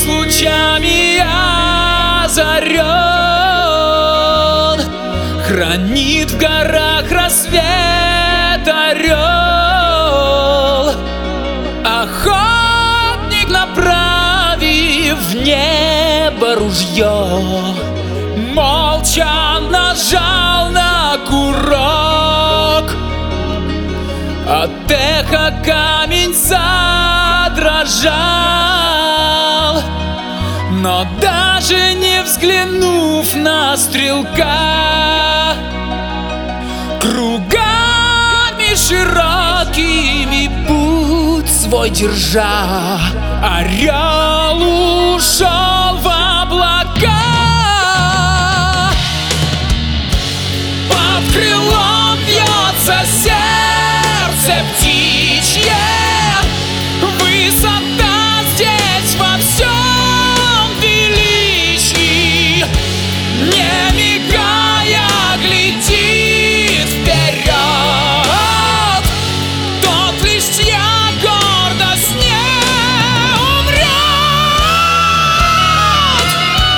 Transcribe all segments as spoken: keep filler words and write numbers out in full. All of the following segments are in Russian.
лучами озарен, хранит в горах рассвет орел. Охотник, направив в небо ружье, молча нажал на курок. От эха камень задрожал, но даже не взглянув на стрелка, кругами широкими путь свой держа, орел ушел в облака. Под крылом бьется сердце птичье, высота здесь во всем величии, не мигая глядит вперед. Тот лишь чья гордость не умрет.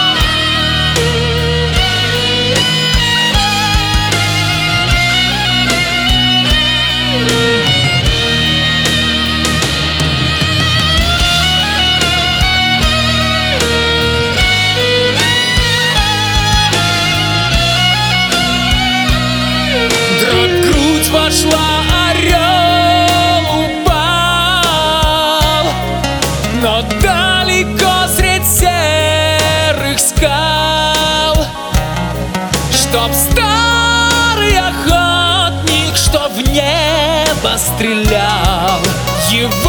Вошла, орел упал, но далеко средь серых скал, чтоб старый охотник, что в небо стрелял, его